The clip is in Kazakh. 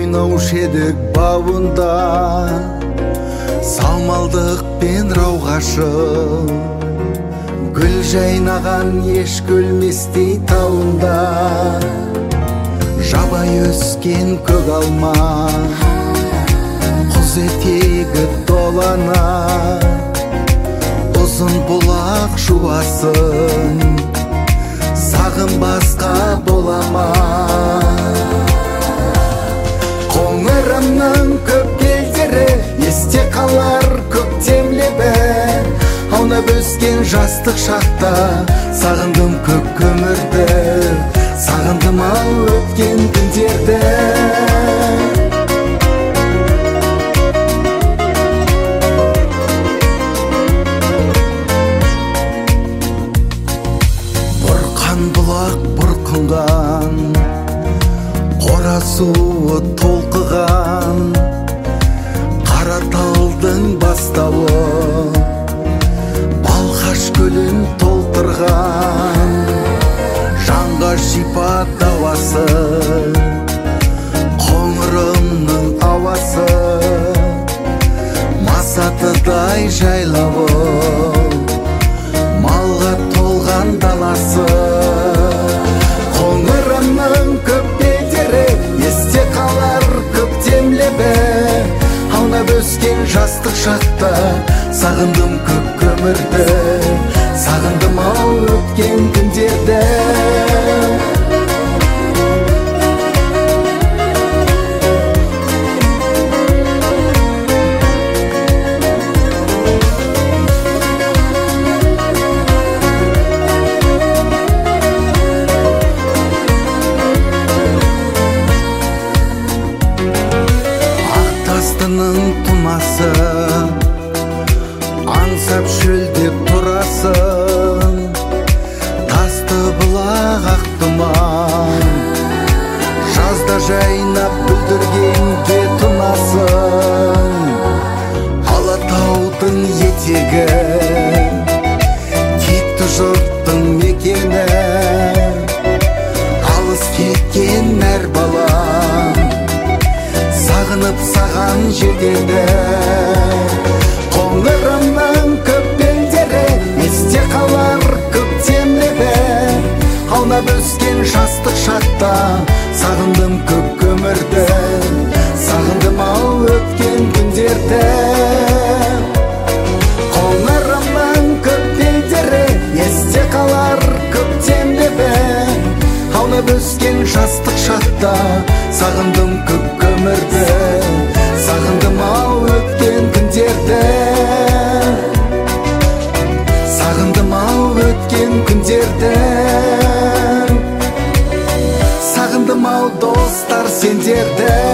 ойнаушы едік бауында, самалдық пен рауғашыл, гүл жайнаған еш көлместей тауында, жабай өскен көк алма, құз етегі долана, ұзын бұлақ жуасын, сағынбасқа бола ма? Қоңырымның көп кездері есте қалар көктемле бе, аунап өскен жастық шақта сағындым көк өмірді, сағындым ау өткен күндерді. Бұлақ бұрқынған, қора суы толқыған, Қараталдың бастауы Балқаш көлін толтырған, жанға шипа дауасы, қоңырымның ауасы, Масатыдай жайлауы, малға толған даласы. Қоңырымның көп бедері есте қалар көктемле бе, аунап өскен жастық шақта сағындым көк өмірді, сағындым ау өткен күндерді. Тумасы аңсап шөлдеп тұрасың, тасты бұлақ ақ тұман, жазда жайнап бүлдіргенге тұнасың. Алатаудың етегі кетті жұрттың мекені, алыс кеткен әр балам сағынып саған жетеді. Қоңырымның көп белдері есте қалар көктемле бе, аунап өскен жастық шақта сағындым көк өмірді, сағындым ау өткен күндерді. Қоңырымның көп белдері есте қалар көктемле бе, аунап өскен жастық шақта сағындым көк өмірді, сағындым ау өткен күндерді. Сағындым ау өткен күндерді. Сағындым ау достар сендерді.